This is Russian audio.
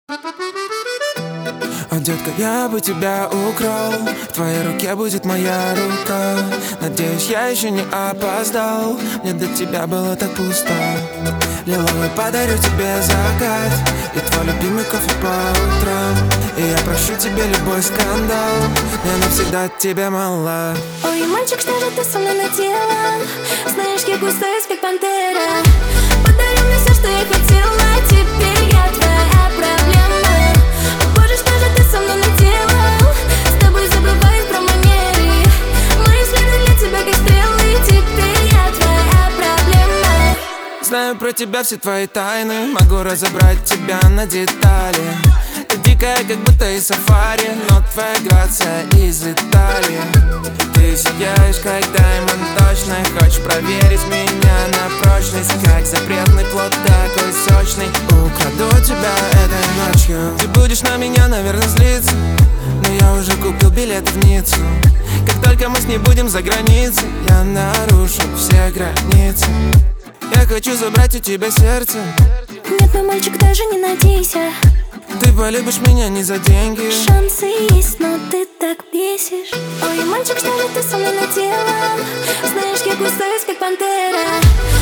О, детка, я бы тебя украл, в твоей руке будет моя рука. Надеюсь, я еще не опоздал, мне до тебя было так пусто. Лиловый подарю тебе закат и твой любимый кофе по утрам. И я прощу тебе любой скандал, я навсегда тебе мала. Ой, мальчик, что же ты со мной наделал? Знаешь, я густая, как пантера. Подари мне все, что я хотела, теперь я твоя проблема. Боже, что же ты со мной наделал? С тобой забываюсь про манеры. Мои взгляды для тебя как стрелы, теперь я твоя проблема. Знаю про тебя все твои тайны, могу разобрать тебя на детали. Ты дикая, как будто из сафари, но твоя грация из Италии. Ты сияешь, как даймонд точно. Хочешь проверить меня на прочность, как запретный плод такой сочный. Украду тебя этой ночью. Ты будешь на меня, наверное, злиться, но я уже купил билеты в Ниццу. Как только мы с ней будем за границей, я нарушу все границы. Я хочу забрать у тебя сердце. Нет, мой мальчик, даже не надейся. Ты полюбишь меня не за деньги. Шансы есть, но ты так бесишь. Ой, мальчик, что же ты со мной наделал? Знаешь, я густая, как пантера.